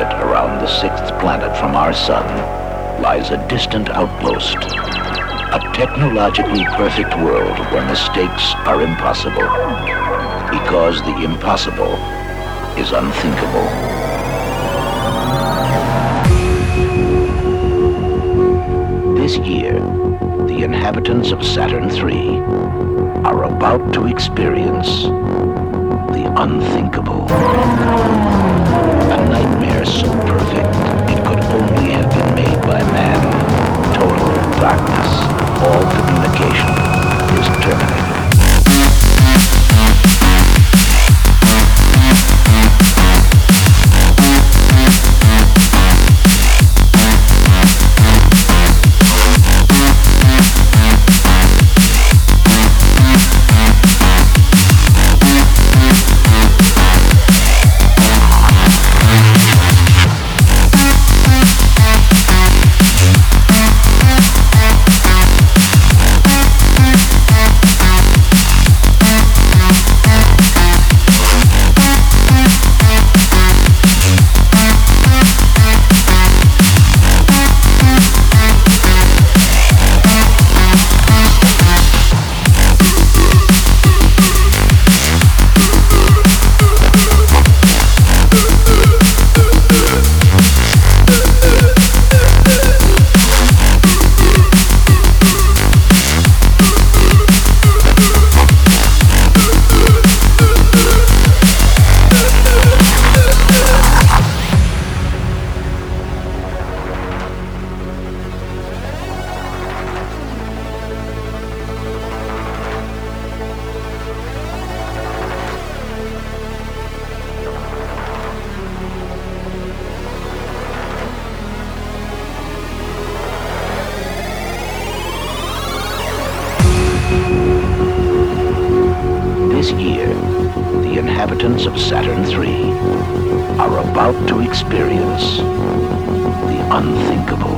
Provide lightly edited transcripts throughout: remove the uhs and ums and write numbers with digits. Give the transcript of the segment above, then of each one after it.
orbit around the sixth planet from our sun lies a distant outpost. A technologically perfect world where mistakes are impossible. Because the impossible is unthinkable. This year, the inhabitants of Saturn III are about to experience the unthinkable. A nightmare so perfect it could only have been made by man. Total darkness. All communication is terminated. This year, the inhabitants of Saturn III are about to experience the unthinkable.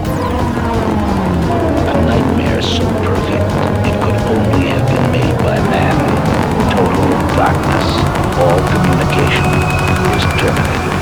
A nightmare so perfect it could only have been made by man. Total darkness. All communication is terminated.